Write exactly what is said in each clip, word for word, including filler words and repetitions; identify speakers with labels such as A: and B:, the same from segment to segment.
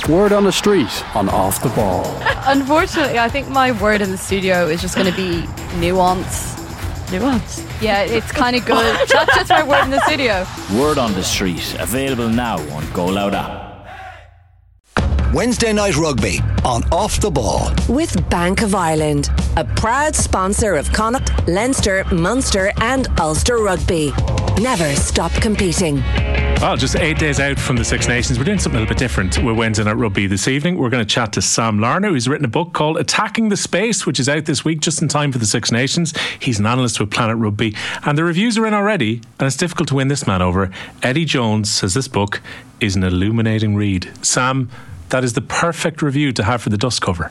A: Word on the street on Off the Ball.
B: Unfortunately, I think my word in the studio is just going to be nuance. Nuance? Yeah, it's kind of good. That's just my word in the studio.
C: Word on the street, available now on Go Loud app.
D: Wednesday Night Rugby on Off the Ball.
E: With Bank of Ireland, a proud sponsor of Connacht, Leinster, Munster and Ulster Rugby. Never stop competing.
F: Well, just eight days out from the Six Nations, we're doing something a little bit different with Wednesday Night Rugby this evening. We're going to chat to Sam Larner, who's written a book called Attacking the Space, which is out this week just in time for the Six Nations. He's an analyst with Planet Rugby, and the reviews are in already, and it's difficult to win this man over. Eddie Jones says this book is an illuminating read. Sam, that is the perfect review to have for the dust cover.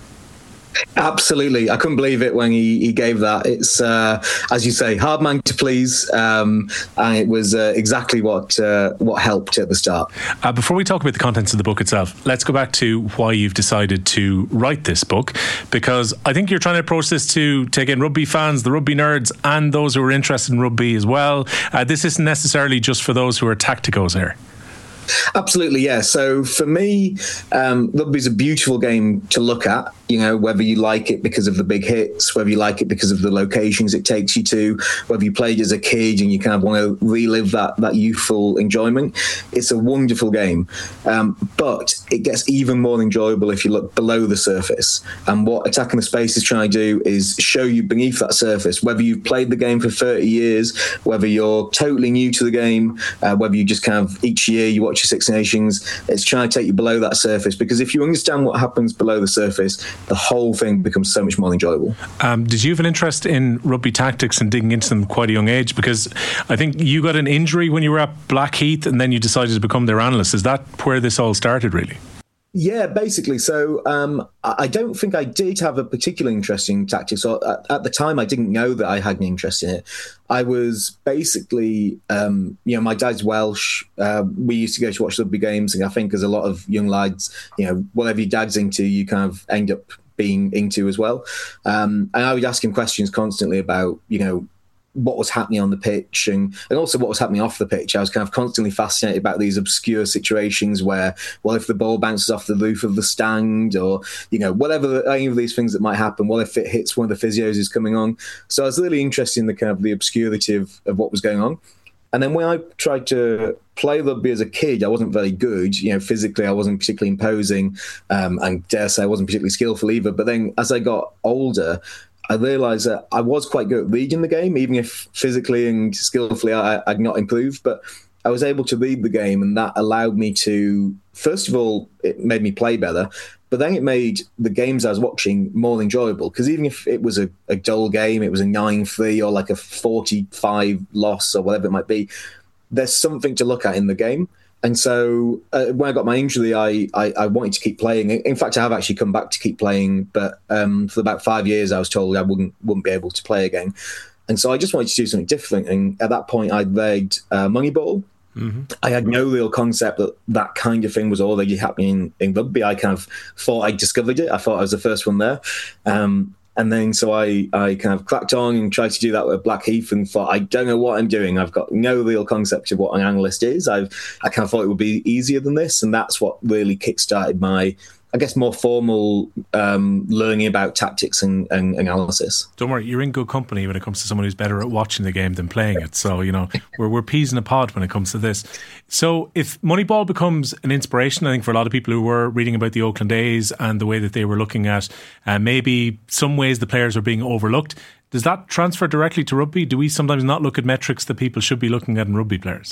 G: Absolutely. I couldn't believe it when he, he gave that. It's, uh, as you say, hard man to please. Um, and it was uh, exactly what uh, what helped at the start.
F: Uh, before we talk about the contents of the book itself, let's go back to why you've decided to write this book. Because I think you're trying to approach this to take in rugby fans, the rugby nerds, and those who are interested in rugby as well. Uh, this isn't necessarily just for those who are tacticos here.
G: Absolutely, yeah. So for me, um, rugby is a beautiful game to look at, you know, whether you like it because of the big hits, whether you like it because of the locations it takes you to, whether you played as a kid and you kind of want to relive that, that youthful enjoyment. It's a wonderful game. Um, but it gets even more enjoyable if you look below the surface. And what Attacking the Space is trying to do is show you beneath that surface, whether you've played the game for thirty years, whether you're totally new to the game, uh, whether you just kind of each year you watch your Six Nations. It's trying to take you below that surface, because if you understand what happens below the surface, the whole thing becomes so much more enjoyable. Um,
F: did you have an interest in rugby tactics and digging into them at quite a young age? Because I think you got an injury when you were at Blackheath and then you decided to become their analyst. Is that where this all started, really?
G: Yeah, basically. So um, I don't think I did have a particular interest in tactics. So at, at the time, I didn't know that I had an interest in it. I was basically, um, you know, my dad's Welsh. Uh, we used to go to watch rugby games. And I think as a lot of young lads, you know, whatever your dad's into, you kind of end up being into as well. Um, and I would ask him questions constantly about, you know, what was happening on the pitch and, and also what was happening off the pitch. I was kind of constantly fascinated about these obscure situations where, well, if the ball bounces off the roof of the stand or, you know, whatever, any of these things that might happen, what if it hits one of the physios who's coming on? So I was really interested in the kind of the obscurity of, of what was going on. And then when I tried to play rugby as a kid, I wasn't very good. You know, physically, I wasn't particularly imposing, um, and dare say I wasn't particularly skillful either. But then as I got older, I realised that I was quite good at reading the game, even if physically and skillfully I, I'd not improved. But I was able to read the game, and that allowed me to, first of all, it made me play better. But then it made the games I was watching more enjoyable, because even if it was a, a dull game, it was a nine three or like a forty-five loss or whatever it might be, there's something to look at in the game. And so uh, when I got my injury, I, I, I wanted to keep playing. In fact, I have actually come back to keep playing. But um, for about five years, I was told I wouldn't wouldn't be able to play again. And so I just wanted to do something different. And at that point, I'd read uh, Moneyball. Mm-hmm. I had no real concept that that kind of thing was already happening in, in rugby. I kind of thought I discovered it. I thought I was the first one there. Um, And then so I, I kind of cracked on and tried to do that with Blackheath and thought, I don't know what I'm doing. I've got no real concept of what an analyst is. I've I kind of thought it would be easier than this. And that's what really kickstarted my, I guess, more formal um, learning about tactics and, and analysis.
F: Don't worry, you're in good company when it comes to someone who's better at watching the game than playing it. So, you know, we're, we're peas in a pod when it comes to this. So if Moneyball becomes an inspiration, I think, for a lot of people who were reading about the Oakland A's and the way that they were looking at uh, maybe some ways the players are being overlooked, does that transfer directly to rugby? Do we sometimes not look at metrics that people should be looking at in rugby players?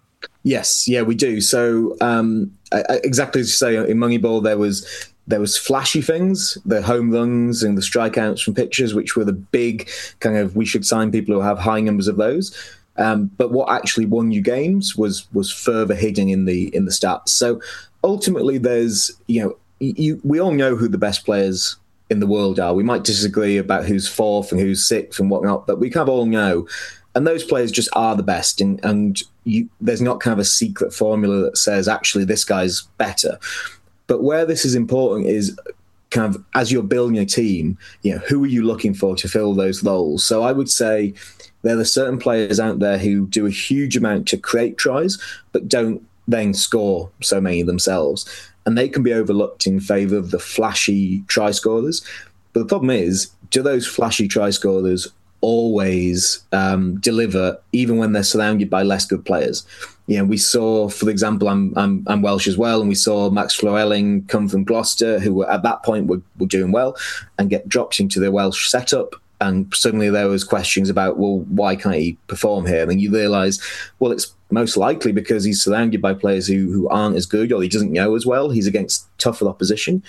G: Yes, yeah, we do. So um, I, I, exactly as you say, in Moneyball, there was there was flashy things, the home runs and the strikeouts from pitchers, which were the big kind of, we should sign people who have high numbers of those. Um, but what actually won you games was was further hidden in the in the stats. So ultimately, there's, you know, you, we all know who the best players in the world are. We might disagree about who's fourth and who's sixth and whatnot, but we kind of all know. And those players just are the best. And, and you, there's not kind of a secret formula that says, actually, this guy's better. But where this is important is kind of, as you're building a team, you know, who are you looking for to fill those roles? So I would say there are certain players out there who do a huge amount to create tries, but don't then score so many themselves. And they can be overlooked in favour of the flashy try scorers. But the problem is, do those flashy try scorers always um, deliver, even when they're surrounded by less good players? You know, we saw, for example, I'm I'm, I'm Welsh as well, and we saw Max Llywelyn come from Gloucester, who were, at that point were, were doing well, and get dropped into the Welsh setup. And suddenly there was questions about, well, why can't he perform here? And you realise, well, it's most likely because he's surrounded by players who, who aren't as good, or he doesn't know as well. He's against tougher opposition.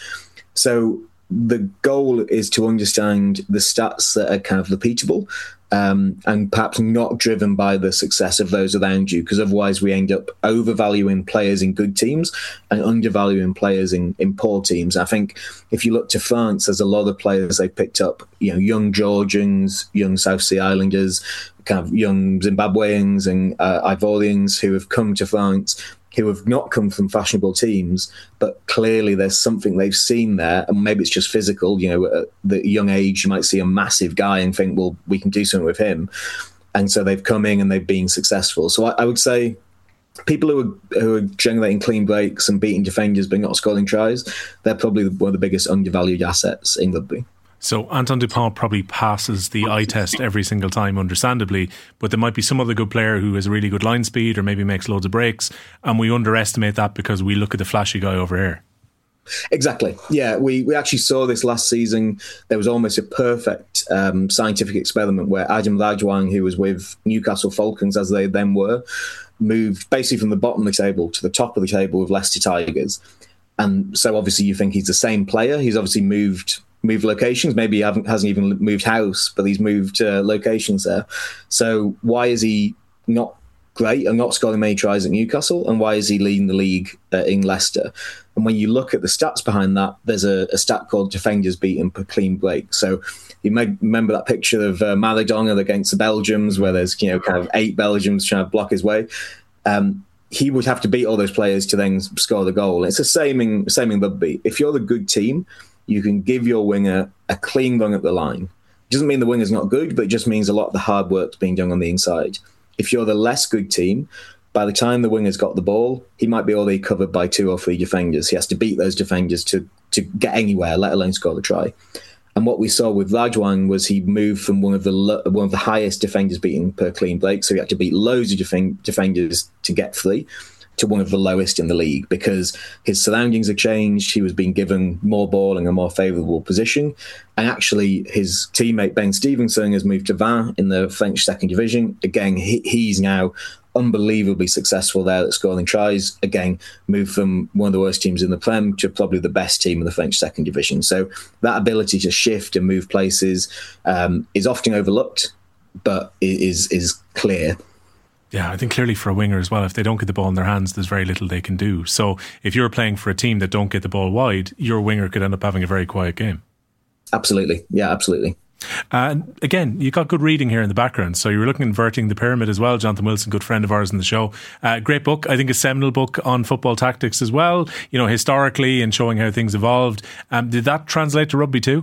G: So the goal is to understand the stats that are kind of repeatable, um, and perhaps not driven by the success of those around you, because otherwise we end up overvaluing players in good teams and undervaluing players in, in poor teams. I think if you look to France, there's a lot of players they picked up, you know, young Georgians, young South Sea Islanders, kind of young Zimbabweans and uh, Ivorians who have come to France, who have not come from fashionable teams, but clearly there's something they've seen there, and maybe it's just physical. You know, at the young age, you might see a massive guy and think, well, we can do something with him. And so they've come in and they've been successful. So I, I would say people who are, who are generating clean breaks and beating defenders but not scoring tries, they're probably one of the biggest undervalued assets in rugby.
F: So Antoine Dupont probably passes the eye test every single time, understandably, but there might be some other good player who has really good line speed or maybe makes loads of breaks, and we underestimate that because we look at the flashy guy over here.
G: Exactly. Yeah, we, we actually saw this last season. There was almost a perfect um, scientific experiment where Adam Rajwang, who was with Newcastle Falcons as they then were, moved basically from the bottom of the table to the top of the table with Leicester Tigers. And so obviously you think he's the same player. He's obviously moved... moved locations. Maybe he haven't, hasn't even moved house, but he's moved uh, locations there. So why is he not great and not scoring many tries at Newcastle? And why is he leading the league uh, in Leicester? And when you look at the stats behind that, there's a, a stat called defenders beaten per clean break. So you may remember that picture of uh, Maradona against the Belgians, where there's, you know, kind of eight Belgians trying to block his way. Um, he would have to beat all those players to then score the goal. It's the same in, same in rugby. If you're the good team, you can give your winger a clean run at the line. It doesn't mean the winger's not good, but it just means a lot of the hard work's being done on the inside. If you're the less good team, by the time the winger's got the ball, he might be already covered by two or three defenders. He has to beat those defenders to, to get anywhere, let alone score the try. And what we saw with Rajwang was he moved from one of the lo- one of the highest defenders beaten per clean break, so he had to beat loads of def- defenders to get three, to one of the lowest in the league, because his surroundings have changed. He was being given more ball in a more favourable position. And actually, his teammate Ben Stevenson has moved to Vannes in the French second division. Again, he, he's now unbelievably successful there at scoring tries. Again, moved from one of the worst teams in the Prem to probably the best team in the French second division. So that ability to shift and move places um, is often overlooked, but is is clear.
F: Yeah, I think clearly for a winger as well, if they don't get the ball in their hands, there's very little they can do. So if you're playing for a team that don't get the ball wide, your winger could end up having a very quiet game.
G: Absolutely. Yeah, absolutely.
F: And uh, again, you got good reading here in the background. So you were looking at Inverting the Pyramid as well. Jonathan Wilson, good friend of ours in the show. Uh, great book. I think a seminal book on football tactics as well, you know, historically and showing how things evolved. Um, did that translate to rugby too?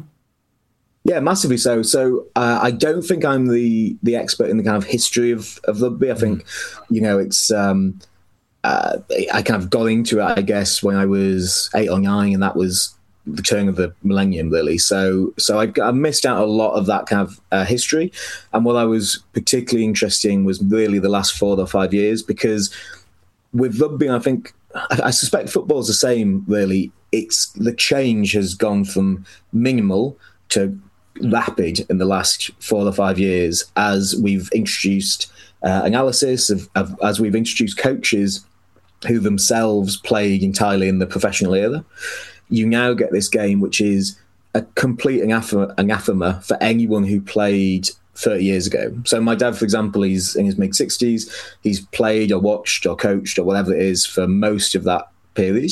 G: Yeah, massively so. So uh, I don't think I'm the the expert in the kind of history of, of rugby. I think, you know, it's um, uh, I kind of got into it, I guess, when I was eight or nine, and that was the turn of the millennium, really. So so I, I missed out a lot of that kind of uh, history. And what I was particularly interested in was really the last four or five years, because with rugby, I think, I, I suspect football's the same, really. It's the change has gone from minimal to rapid in the last four or five years as we've introduced uh, analysis, of, of, as we've introduced coaches who themselves played entirely in the professional era. You now get this game which is a complete anathema, anathema for anyone who played thirty years ago. So my dad, for example, he's in his mid-sixties. He's played or watched or coached or whatever it is for most of that period.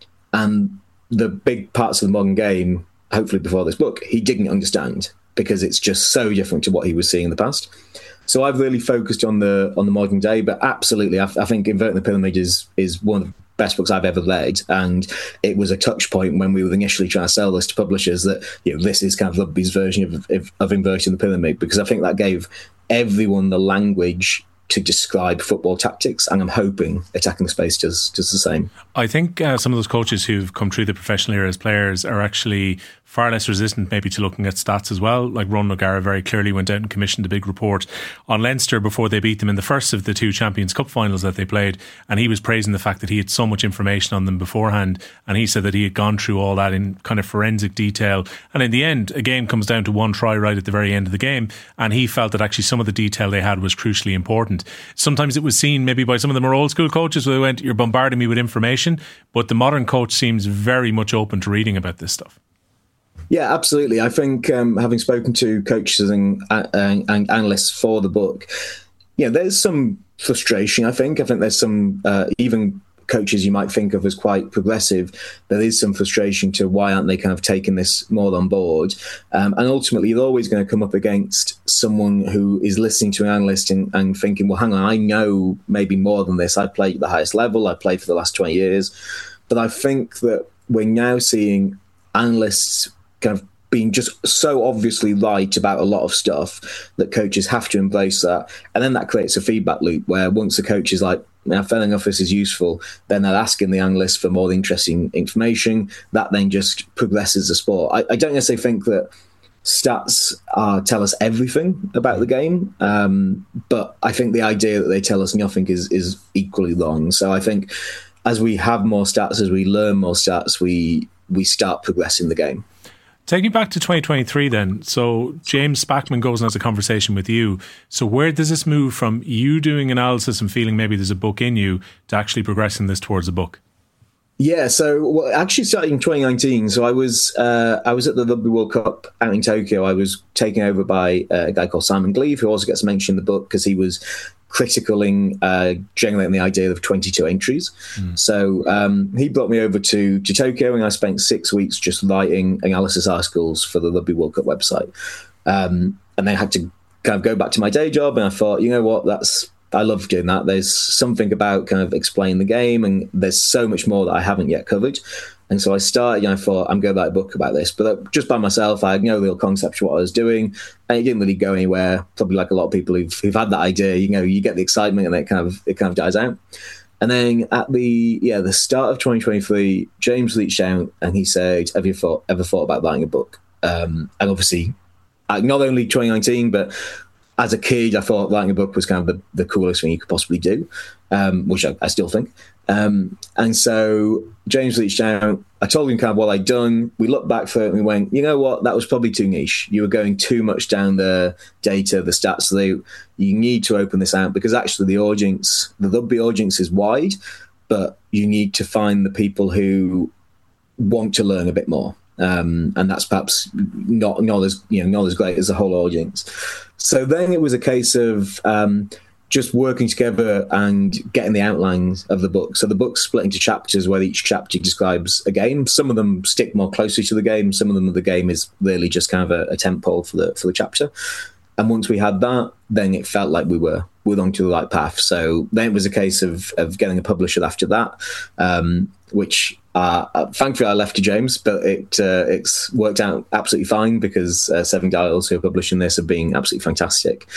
G: And the big parts of the modern game, hopefully before this book, he didn't understand, because it's just so different to what he was seeing in the past. So I've really focused on the on the modern day, but absolutely, I, I think Inverting the Pyramid is is one of the best books I've ever read, and it was a touch point when we were initially trying to sell this to publishers that, you know, this is kind of rugby's version of, of, of Inverting the Pyramid, because I think that gave everyone the language to describe football tactics, and I'm hoping Attacking the Space does does the same.
F: I think uh, some of those coaches who've come through the professional era as players are actually far less resistant maybe to looking at stats as well. Like Ron O'Gara very clearly went out and commissioned a big report on Leinster before they beat them in the first of the two Champions Cup finals that they played, and he was praising the fact that he had so much information on them beforehand, and he said that he had gone through all that in kind of forensic detail, and in the end a game comes down to one try right at the very end of the game, and he felt that actually some of the detail they had was crucially important. Sometimes it was seen maybe by some of the more old school coaches where they went, you're bombarding me with information, but the modern coach seems very much open to reading about this stuff.
G: Yeah, absolutely. I think um, having spoken to coaches and, and, and analysts for the book, yeah, there's some frustration, I think. I think there's some, uh, even coaches you might think of as quite progressive, there is some frustration to why aren't they kind of taking this more on board. Um, and ultimately, you're always going to come up against someone who is listening to an analyst and, and thinking, well, hang on, I know maybe more than this. I played at the highest level. I played for the last twenty years. But I think that we're now seeing analysts kind of being just so obviously right about a lot of stuff that coaches have to embrace that. And then that creates a feedback loop where once the coach is like, now, fair enough, this is useful, then they're asking the analyst for more interesting information. That then just progresses the sport. I, I don't necessarily think that stats uh, tell us everything about the game, um, but I think the idea that they tell us nothing is, is equally wrong. So I think as we have more stats, as we learn more stats, we we start progressing the game.
F: Taking you back to twenty twenty-three then, so James Spackman goes and has a conversation with you. So where does this move from you doing analysis and feeling maybe there's a book in you to actually progressing this towards a book?
G: Yeah, so well, actually starting in twenty nineteen. So I was uh, I was at the Rugby World Cup out in Tokyo. I was taken over by uh, a guy called Simon Gleave, who also gets mentioned in the book because he was critical in uh, generating the idea of twenty-two entries. Mm. So um, he brought me over to, to Tokyo, and I spent six weeks just writing analysis articles for the Rugby World Cup website. Um, and then I had to kind of go back to my day job, and I thought, you know what, that's I love doing that. There's something about kind of explaining the game, and there's so much more that I haven't yet covered. And so I started, you know, I thought, I'm going to write a book about this. But just by myself, I had no real concept of what I was doing. And it didn't really go anywhere. Probably like a lot of people who've, who've had that idea, you know, you get the excitement and then it kind of, it kind of dies out. And then at the, yeah, the start of twenty twenty-three, James reached out and he said, have you thought, ever thought about writing a book? Um, and obviously, not only twenty nineteen, but as a kid, I thought writing a book was kind of the, the coolest thing you could possibly do, um, which I, I still think. Um, and so James reached out. I told him kind of what I'd done. We looked back for it and we went, you know what, that was probably too niche. You were going too much down the data, the stats route. You need to open this out because actually the audience, the rugby audience is wide, but you need to find the people who want to learn a bit more. Um, and that's perhaps not not as you know not as great as the whole audience. So then it was a case of um, just working together and getting the outlines of the book. So the book's split into chapters where each chapter describes a game. Some of them stick more closely to the game. Some of them, the game is really just kind of a, a tentpole for the for the chapter. And once we had that, then it felt like we were we were on to the right path. So then it was a case of of getting a publisher after that, um, which. Uh, thankfully, I left to James, but it uh, it's worked out absolutely fine because uh, Seven Dials, who are publishing this, have been absolutely fantastic.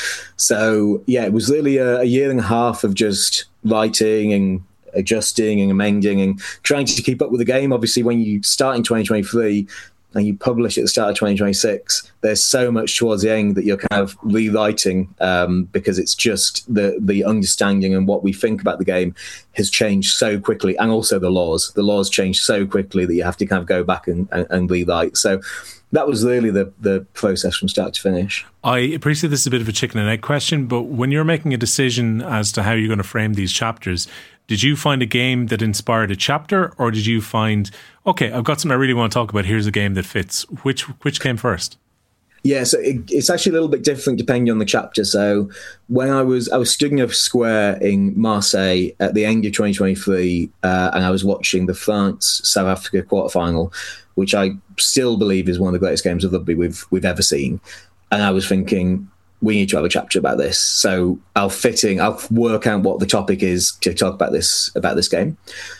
G: So, yeah, it was really a, a year and a half of just writing and adjusting and amending and trying to keep up with the game. Obviously, when you start in twenty twenty-three and you publish at the start of twenty twenty-six, there's so much towards the end that you're kind of rewriting um, because it's just the the understanding and what we think about the game has changed so quickly, and also the laws. The laws change so quickly that you have to kind of go back and, and, and rewrite. So that was really the, the process from start to finish.
F: I appreciate this is a bit of a chicken and egg question, but when you're making a decision as to how you're going to frame these chapters, did you find a game that inspired a chapter, or did you find, okay, I've got something I really want to talk about, here's a game that fits? Which which came first?
G: Yeah, so it, it's actually a little bit different depending on the chapter. So when I was I was stood in a square in Marseille at the end of twenty twenty-three, uh, and I was watching the France-South Africa quarterfinal, which I still believe is one of the greatest games of rugby we've we've ever seen. And I was thinking, we need to have a chapter about this. So I'll fit in, I'll work out what the topic is to talk about this about this game.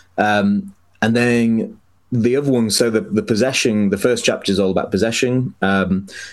G: Um, and then the other one, so the, the possession, the first chapter is all about possession. Um,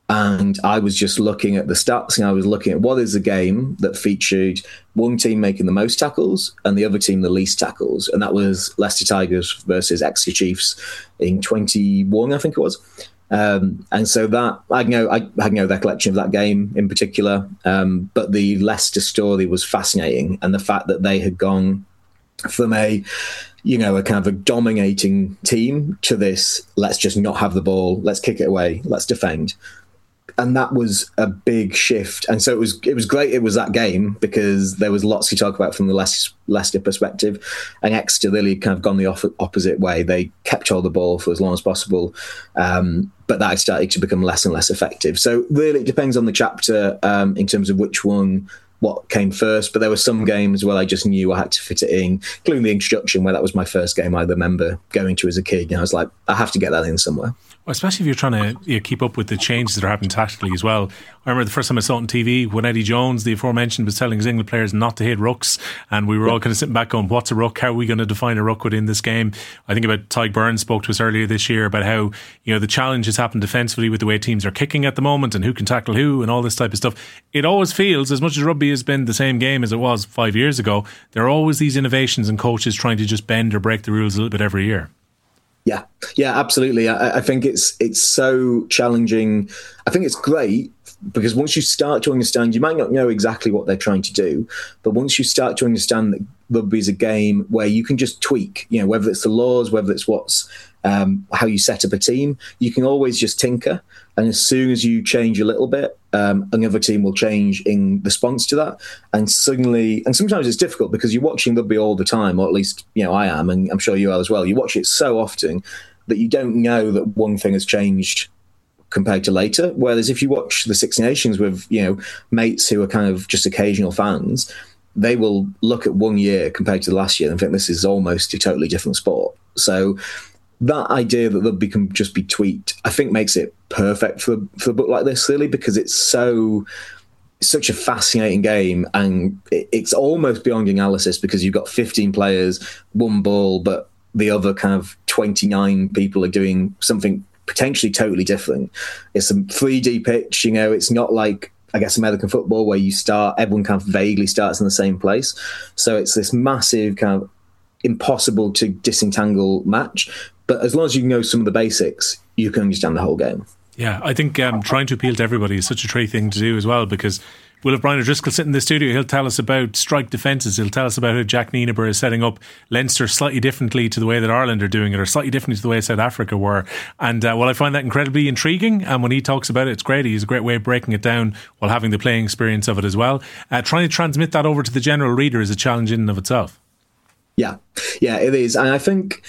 G: And I was just looking at the stats, and I was looking at what is a game that featured one team making the most tackles and the other team the least tackles. And that was Leicester Tigers versus Exeter Chiefs in twenty-one, I think it was. Um, and so that, I know, I had no recollection of that game in particular, um, but the Leicester story was fascinating. And the fact that they had gone from a, you know, a kind of a dominating team to this, let's just not have the ball, let's kick it away, let's defend. And that was a big shift. And so it was it was great it was that game, because there was lots to talk about from the Leicester, Leicester perspective. And Exeter really kind of gone the off, opposite way. They kept hold of the ball for as long as possible, um, but that started to become less and less effective. So really it depends on the chapter um, in terms of which one, what came first. But there were some games where I just knew I had to fit it in, including the introduction, where that was my first game I remember going to as a kid. And I was like, I have to get that in somewhere.
F: Well, especially if you're trying to you know, keep up with the changes that are happening tactically as well. I remember the first time I saw it on T V when Eddie Jones, the aforementioned, was telling his England players not to hit rucks, and we were all kind of sitting back going, what's a ruck? How are we going to define a ruck within this game? I think about Tyg Burns spoke to us earlier this year about how you know the challenge has happened defensively with the way teams are kicking at the moment and who can tackle who and all this type of stuff. It always feels, as much as rugby has been the same game as it was five years ago, there are always these innovations and coaches trying to just bend or break the rules a little bit every year.
G: Yeah, yeah, absolutely. I, I think it's it's so challenging. I think it's great because once you start to understand, you might not know exactly what they're trying to do, but once you start to understand that rugby is a game where you can just tweak, you know, whether it's the laws, whether it's what's um, how you set up a team, you can always just tinker. And as soon as you change a little bit, um, another team will change in response to that. And suddenly, and sometimes it's difficult because you're watching rugby all the time, or at least, you know, I am, and I'm sure you are as well. You watch it so often that you don't know that one thing has changed compared to later. Whereas if you watch the Six Nations with, you know, mates who are kind of just occasional fans, they will look at one year compared to the last year and think this is almost a totally different sport. So that idea that rugby can just be tweaked, I think makes it perfect for, for a book like this, really, because it's so such a fascinating game, and it, it's almost beyond analysis because you've got fifteen players, one ball, but the other kind of twenty-nine people are doing something potentially totally different. It's a three D pitch, you know, it's not like, I guess, American football where you start, everyone kind of vaguely starts in the same place. So it's this massive kind of impossible to disentangle match. But as long as you know some of the basics, you can understand the whole game.
F: Yeah, I think um, trying to appeal to everybody is such a tricky thing to do as well, because we'll have Brian O'Driscoll sitting in the studio. He'll tell us about strike defences. He'll tell us about how Jack Nienaber is setting up Leinster slightly differently to the way that Ireland are doing it, or slightly differently to the way South Africa were. And uh, well, I find that incredibly intriguing. And when he talks about it, it's great. He's a great way of breaking it down while having the playing experience of it as well. Uh, trying to transmit that over to the general reader is a challenge in and of itself.
G: Yeah, yeah, it is. And I think...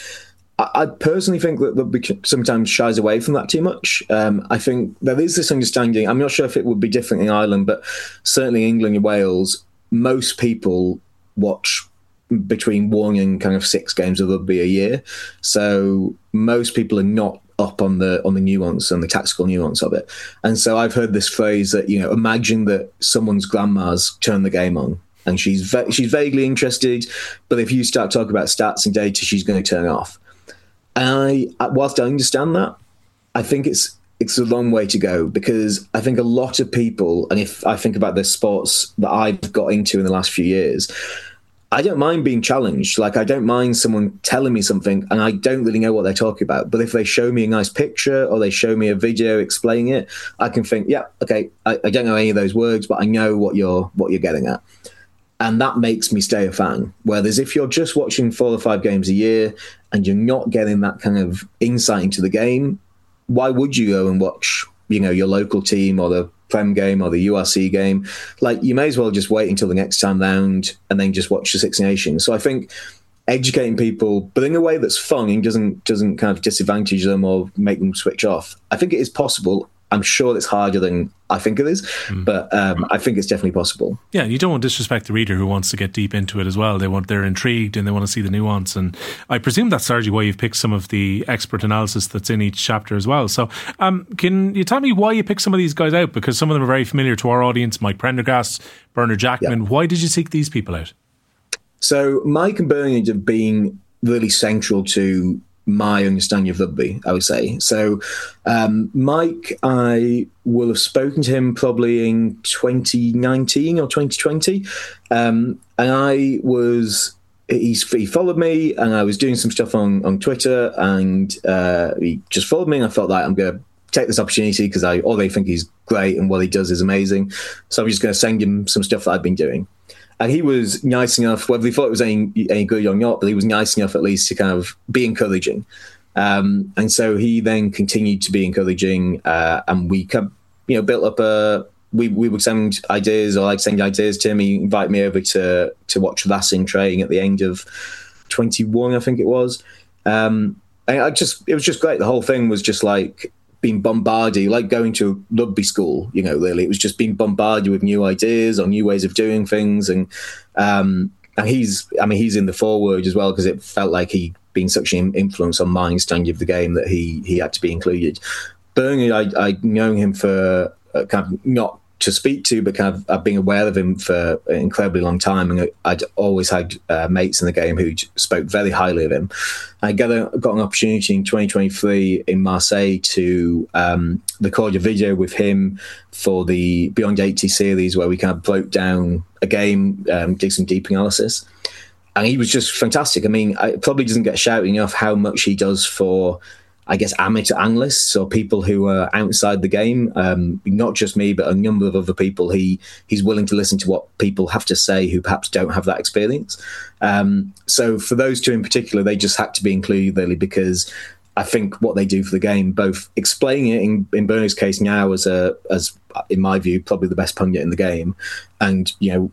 G: I personally think that rugby sometimes shies away from that too much. Um, I think there is this understanding. I'm not sure if it would be different in Ireland, but certainly England and Wales, most people watch between one and kind of six games of rugby a year. So most people are not up on the on the nuance and the tactical nuance of it. And so I've heard this phrase that, you know, imagine that someone's grandma's turned the game on. And she's va- she's vaguely interested, but if you start talking about stats and data, she's going to turn off. I, whilst I understand that, I think it's it's a long way to go, because I think a lot of people, and if I think about the sports that I've got into in the last few years, I don't mind being challenged. Like, I don't mind someone telling me something and I don't really know what they're talking about. But if they show me a nice picture or they show me a video explaining it, I can think, yeah, okay, I, I don't know any of those words, but I know what you're what you're getting at. And that makes me stay a fan. Whereas if you're just watching four or five games a year and you're not getting that kind of insight into the game, why would you go and watch, you know, your local team or the Prem game or the U R C game? Like, you may as well just wait until the next time round and then just watch the Six Nations. So I think educating people, but in a way that's fun and doesn't doesn't kind of disadvantage them or make them switch off, I think it is possible. I'm sure it's harder than I think it is, mm. but um, I think it's definitely possible.
F: Yeah, you don't want to disrespect the reader who wants to get deep into it as well. They want, they're intrigued and they want to see the nuance. And I presume that's largely why you've picked some of the expert analysis that's in each chapter as well. So um, can you tell me why you picked some of these guys out? Because some of them are very familiar to our audience. Mike Prendergast, Bernard Jackman. Yeah. Why did you seek these people out?
G: So Mike and Bernard have been really central to my understanding of rugby, I would say. So um, Mike, I will have spoken to him probably in twenty nineteen or twenty twenty. Um, and I was, he's, he followed me and I was doing some stuff on, on Twitter and uh, he just followed me and I felt like I'm going to take this opportunity because I already think he's great and what he does is amazing. So I'm just going to send him some stuff that I've been doing. And he was nice enough, whether he thought it was any, any good or not, but he was nice enough at least to kind of be encouraging. Um, and so he then continued to be encouraging, uh, and we kind of, you know, built up a, we, we would send ideas, or I'd send ideas to him. He invited me over to to watch Racing training at the end of twenty-one, I think it was. Um, and I just, it was just great. The whole thing was just like being bombarded, like going to rugby school, you know, really. It was just being bombarded with new ideas or new ways of doing things. And um, and he's, I mean, he's in the forward as well because it felt like he'd been such an influence on my understanding of the game that he he had to be included. Burnley, I, I'd known him for uh, kind of not to speak to, but kind of I've been aware of him for an incredibly long time. And I'd always had uh, mates in the game who spoke very highly of him. I got, a, got an opportunity in twenty twenty-three in Marseille to um, record a video with him for the Beyond eighty series where we kind of broke down a game, um, did some deep analysis. And he was just fantastic. I mean, it probably doesn't get shouted enough how much he does for, I guess, amateur analysts or people who are outside the game. Um, not just me, but a number of other people. He he's willing to listen to what people have to say who perhaps don't have that experience. Um, so for those two in particular, they just had to be included really because I think what they do for the game, both explaining it in, in Burnley's case now as a as in my view probably the best pundit in the game, and you know,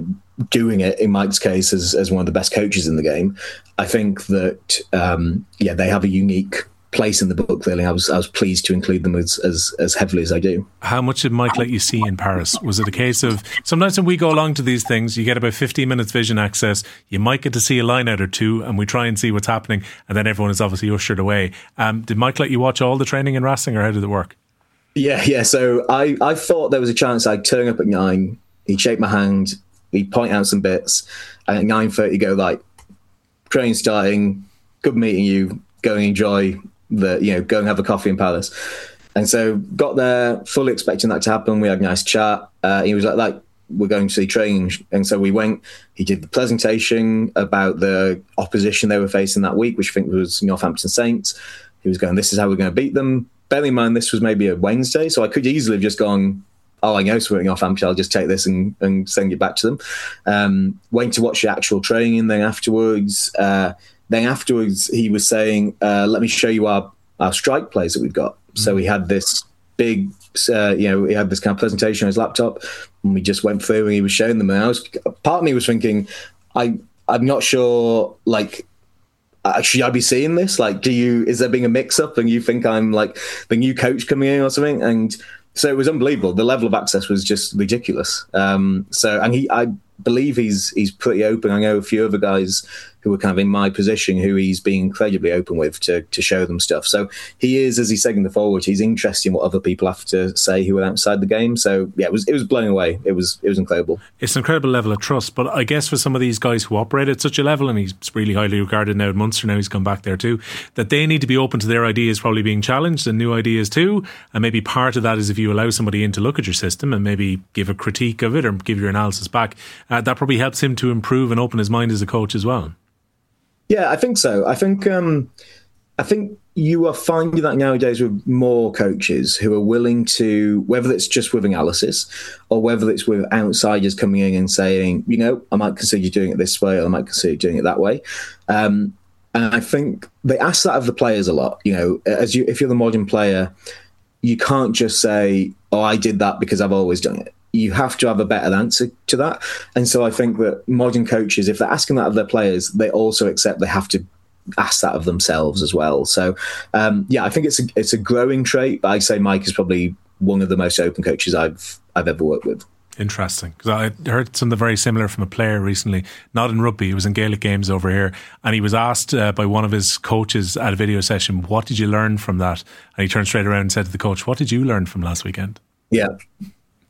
G: doing it in Mike's case as as one of the best coaches in the game. I think that um, yeah, they have a unique place in the book. Really, I was I was pleased to include them as, as as heavily as I do.
F: How much did Mike let you see in Paris? Was it a case of sometimes when we go along to these things, you get about fifteen minutes vision access, you might get to see a line out or two, and we try and see what's happening, and then everyone is obviously ushered away. Um, did Mike let you watch all the training in Racing, or how did it work?
G: Yeah, yeah. So I I thought there was a chance I'd turn up at nine. He'd shake my hand. He'd point out some bits, and at nine thirty go like, train starting. Good meeting you. Go and enjoy. The you know go and have a coffee in Palace. And so got there fully expecting that to happen. We had a nice chat. Uh, he was like, like we're going to see training, and so we went. He did the presentation about the opposition they were facing that week, which I think was Northampton Saints. He was going, this is how we're going to beat them. Bear in mind this was maybe a Wednesday, so I could easily have just gone, oh, I know something off Hampshire, I'll just take this and, and send it back to them. Um, went to watch the actual training then afterwards. Uh, Then afterwards, he was saying, uh, let me show you our, our strike plays that we've got. Mm-hmm. So he had this big, uh, you know, he had this kind of presentation on his laptop, and we just went through and he was showing them. And I was, part of me was thinking, I, I'm not sure, like, uh, should I be seeing this? Like, do you, is there being a mix up and you think I'm like the new coach coming in or something? And so it was unbelievable. The level of access was just ridiculous. Um, so, and he, I believe he's, he's pretty open. I know a few other guys who were kind of in my position, who he's being incredibly open with to to show them stuff. So he is, as he said in the forward, he's interested in what other people have to say who are outside the game. So yeah, it was it was blowing away. It was it was incredible.
F: It's an incredible level of trust. But I guess for some of these guys who operate at such a level, and he's really highly regarded now at Munster, now he's come back there too, that they need to be open to their ideas probably being challenged and new ideas too. And maybe part of that is if you allow somebody in to look at your system and maybe give a critique of it or give your analysis back, uh, that probably helps him to improve and open his mind as a coach as well.
G: Yeah, I think so. I think um, I think you are finding that nowadays with more coaches who are willing to, whether it's just with analysis or whether it's with outsiders coming in and saying, you know, I might consider doing it this way or I might consider doing it that way. Um, and I think they ask that of the players a lot. You know, as you, if you're the modern player, you can't just say, oh, I did that because I've always done it. You have to have a better answer to that. And so I think that modern coaches, if they're asking that of their players, they also accept they have to ask that of themselves as well. So, um, yeah, I think it's a, it's a growing trait, but I'd say Mike is probably one of the most open coaches I've I've ever worked with.
F: Interesting, because I heard something very similar from a player recently, not in rugby, it was in Gaelic games over here, and he was asked uh, by one of his coaches at a video session, what did you learn from that? And he turned straight around and said to the coach, what did you learn from last weekend?
G: Yeah.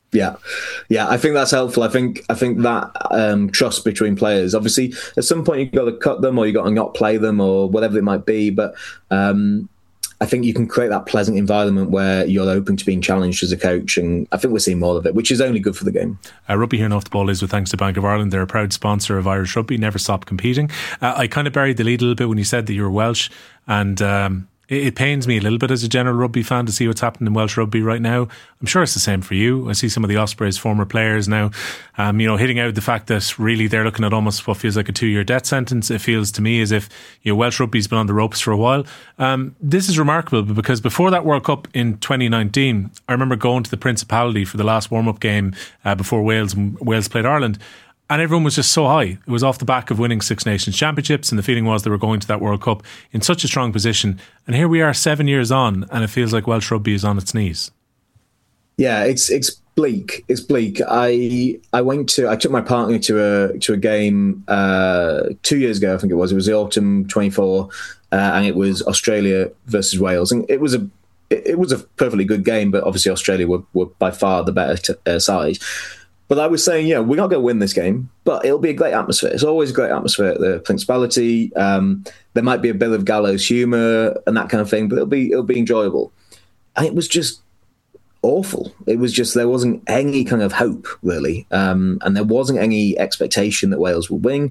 G: Yeah, yeah, I think that's helpful. I think I think that um, trust between players. Obviously, at some point you've got to cut them, or you've got to not play them, or whatever it might be. But um, I think you can create that pleasant environment where you're open to being challenged as a coach, and I think we're seeing more of it, which is only good for the game.
F: Uh, rugby here in Off the Ball is with thanks to Bank of Ireland. They're a proud sponsor of Irish rugby. Never stop competing. Uh, I kind of buried the lead a little bit when you said that you were Welsh, and Um, it pains me a little bit as a general rugby fan to see what's happening in Welsh rugby right now. I'm sure it's the same for you. I see some of the Ospreys former players now, um, you know, hitting out the fact that really they're looking at almost what feels like a two-year death sentence. It feels to me as if, you know, Welsh rugby's been on the ropes for a while. Um, this is remarkable because before that World Cup in twenty nineteen, I remember going to the Principality for the last warm-up game uh, before Wales Wales played Ireland. And everyone was just so high. It was off the back of winning Six Nations Championships, and the feeling was they were going to that World Cup in such a strong position. And here we are seven years on, and it feels like Welsh rugby is on its knees.
G: Yeah, it's it's bleak. It's bleak. I I went to I took my partner to a to a game uh, two years ago. I think it was. It was the autumn twenty-four, uh, and it was Australia versus Wales, and it was a it, it was a perfectly good game. But obviously Australia were, were by far the better t- uh, side. But I was saying, yeah, we're not going to win this game, but it'll be a great atmosphere. It's always a great atmosphere at the Principality. Um, there might be a bit of gallows humour and that kind of thing, but it'll be it'll be enjoyable. And it was just awful. It was just, there wasn't any kind of hope, really. Um, and there wasn't any expectation that Wales would win,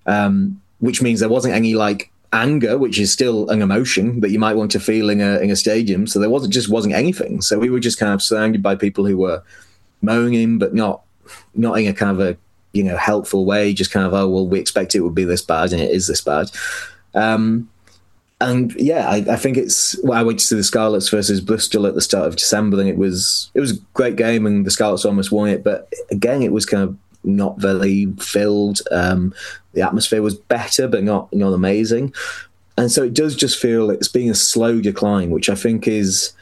G: um, which means there wasn't any, like, anger, which is still an emotion that you might want to feel in a, in a stadium. So there wasn't just wasn't anything. So we were just kind of surrounded by people who were moaning, but not not in a kind of a, you know, helpful way, just kind of, oh, well, we expect it would be this bad and it is this bad. Um, and yeah, I, I think it's, well, I went to see the Scarlets versus Bristol at the start of December, and it was, it was a great game and the Scarlets almost won it. But again, it was kind of not very filled. Um, the atmosphere was better, but not, not amazing. And so it does just feel it's being a slow decline, which I think is,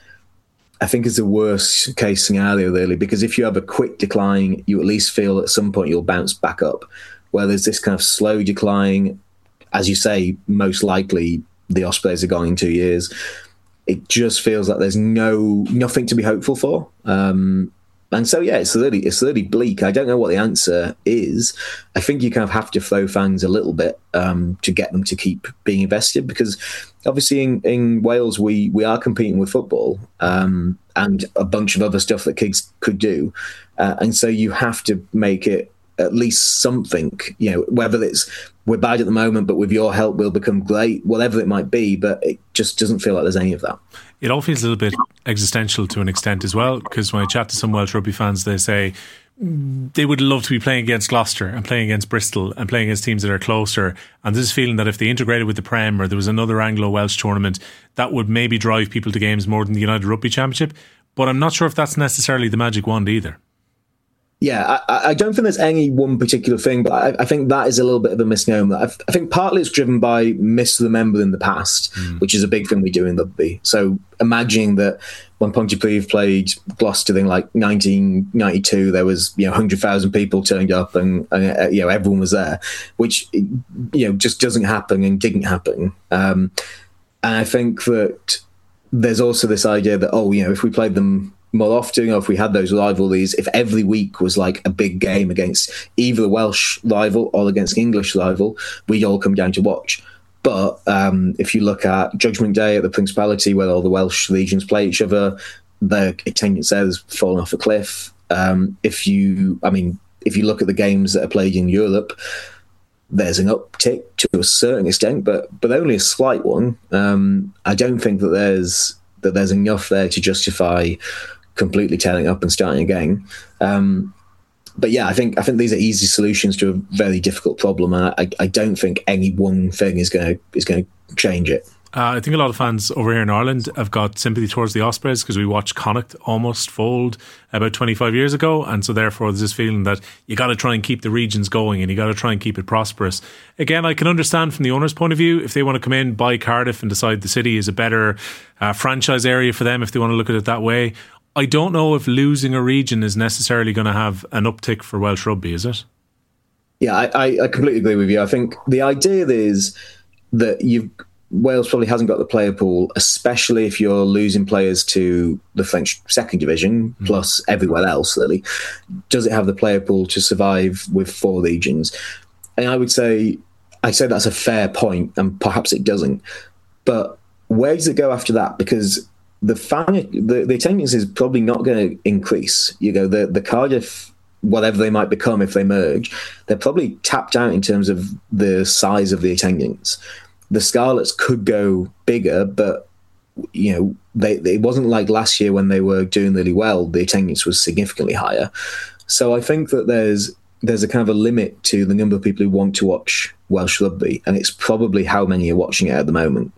G: I think is the worst case scenario, really, because if you have a quick decline, you at least feel at some point you'll bounce back up. Where there's this kind of slow decline, as you say, most likely the Ospreys are gone in two years. It just feels like there's no nothing to be hopeful for. Um, and so, yeah, it's really, it's really bleak. I don't know what the answer is. I think you kind of have to throw fans a little bit um, to get them to keep being invested, because obviously in, in Wales, we, we are competing with football um, and a bunch of other stuff that kids could do. Uh, and so you have to make it at least something, you know, whether it's we're bad at the moment, but with your help, we'll become great, whatever it might be. But it just doesn't feel like there's any of that.
F: It all feels a little bit existential to an extent as well, because when I chat to some Welsh rugby fans, they say they would love to be playing against Gloucester and playing against Bristol and playing against teams that are closer. And this feeling that if they integrated with the Prem or there was another Anglo-Welsh tournament, that would maybe drive people to games more than the United Rugby Championship. But I'm not sure if that's necessarily the magic wand either.
G: Yeah, I, I don't think there's any one particular thing, but I, I think that is a little bit of a misnomer. I, I think partly it's driven by misremembering the past, mm. which is a big thing we do in rugby. So imagining that when Pontypridd played Gloucester in like nineteen ninety-two, there was, you know, one hundred thousand people turned up and, and uh, you know, everyone was there, which, you know, just doesn't happen and didn't happen. Um, and I think that there's also this idea that, oh, you know, if we played them more often, or if we had those rivalries, if every week was like a big game against either a Welsh rival or against an English rival, we'd all come down to watch. But um, if you look at Judgment Day at the Principality, where all the Welsh regions play each other, the attendance there has fallen off a cliff. Um, if you, I mean, if you look at the games that are played in Europe, there's an uptick to a certain extent, but but only a slight one. Um, I don't think that there's that there's enough there to justify completely tearing up and starting again. Um, but yeah, I think I think these are easy solutions to a very difficult problem, and I, I don't think any one thing is going to is going to change it.
F: Uh, I think a lot of fans over here in Ireland have got sympathy towards the Ospreys because we watched Connacht almost fold about twenty-five years ago, and so therefore there's this feeling that you got to try and keep the regions going and you got to try and keep it prosperous. Again, I can understand from the owner's point of view if they want to come in, buy Cardiff and decide the city is a better uh, franchise area for them if they want to look at it that way. I don't know if losing a region is necessarily going to have an uptick for Welsh rugby, is it?
G: Yeah, I, I completely agree with you. I think the idea is that you've Wales probably hasn't got the player pool, especially if you're losing players to the French second division, mm. plus everywhere else, really. Does it have the player pool to survive with four legions? And I would say, I'd say that's a fair point, and perhaps it doesn't. But where does it go after that? Because the fan, the, the attendance is probably not going to increase. You know, the, the Cardiff, whatever they might become if they merge, they're probably tapped out in terms of the size of the attendance. The Scarlets could go bigger, but you know, they, they it wasn't like last year when they were doing really well. The attendance was significantly higher. So I think that there's there's a kind of a limit to the number of people who want to watch Welsh rugby, and it's probably how many are watching it at the moment.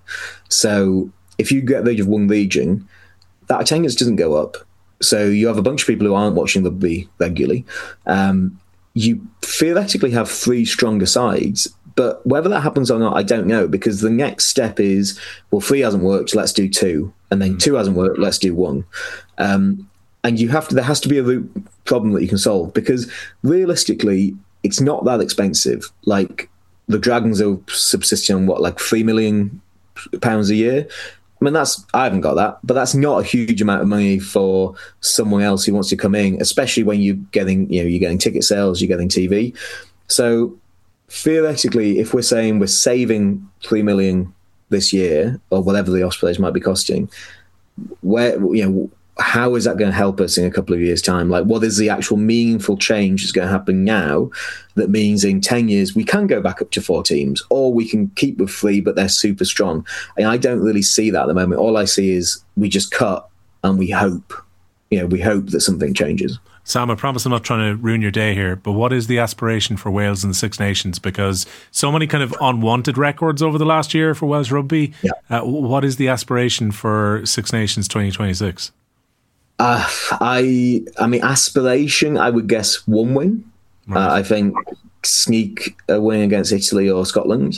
G: So if you get rid of one legion, that attendance doesn't go up. So you have a bunch of people who aren't watching rugby regularly. Um, you theoretically have three stronger sides. But whether that happens or not, I don't know, because the next step is, well, three hasn't worked, let's do two. And then two hasn't worked, let's do one. Um, and you have to, there has to be a root problem that you can solve, because realistically, it's not that expensive. Like, the Dragons are subsisting on what, like three million pounds a year? I mean, that's, I haven't got that, but that's not a huge amount of money for someone else who wants to come in, especially when you're getting, you know, you're getting ticket sales, you're getting T V. So, theoretically, if we're saying we're saving three million this year, or whatever the Ospreys might be costing, where, you know, how is that going to help us in a couple of years' time? Like, what is the actual meaningful change that's going to happen now that means in ten years we can go back up to four teams, or we can keep with three, but they're super strong? And I don't really see that at the moment. All I see is we just cut and we hope, you know, we hope that something changes.
F: Sam, I promise I'm not trying to ruin your day here, but what is the aspiration for Wales in the Six Nations? Because so many kind of unwanted records over the last year for Welsh rugby.
G: Yeah.
F: Uh, what is the aspiration for Six Nations twenty twenty-six?
G: Uh, I I mean, aspiration, I would guess one win. Right. Uh, I think sneak a win against Italy or Scotland.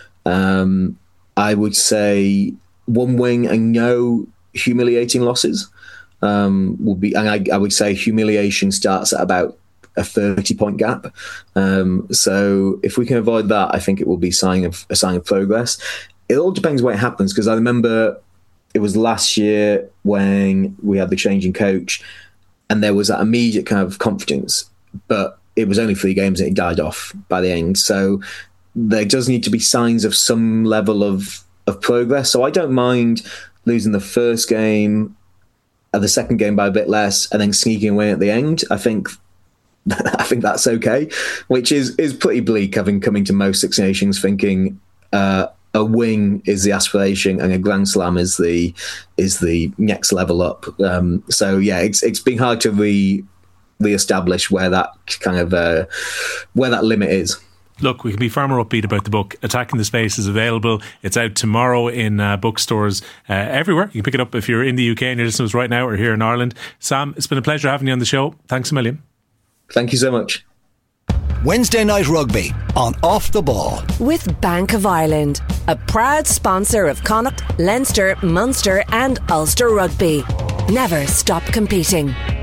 G: Um, I would say one win and no humiliating losses. Um, would be, and I, I would say humiliation starts at about a thirty point gap. Um, so if we can avoid that, I think it will be sign of a sign of progress. It all depends where it happens, because I remember it was last year when we had the change in coach, and there was that immediate kind of confidence, but it was only three games and it died off by the end. So there does need to be signs of some level of of progress. So I don't mind losing the first game, and the second game by a bit less, and then sneaking away at the end. I think I think that's okay, which is is pretty bleak, having coming to most Six Nations thinking uh, a win is the aspiration and a Grand Slam is the is the next level up. Um, so yeah, it's it's been hard to re re-establish where that kind of uh, where that limit is.
F: Look, we can be far more upbeat about the book. Attacking the Space is available. It's out tomorrow in uh, bookstores uh, everywhere. You can pick it up if you're in the U K and you're listening to us right now, or here in Ireland. Sam, it's been a pleasure having you on the show. Thanks a million.
G: Thank you so much.
D: Wednesday Night Rugby on Off the Ball.
E: With Bank of Ireland, a proud sponsor of Connacht, Leinster, Munster and Ulster Rugby. Never stop competing.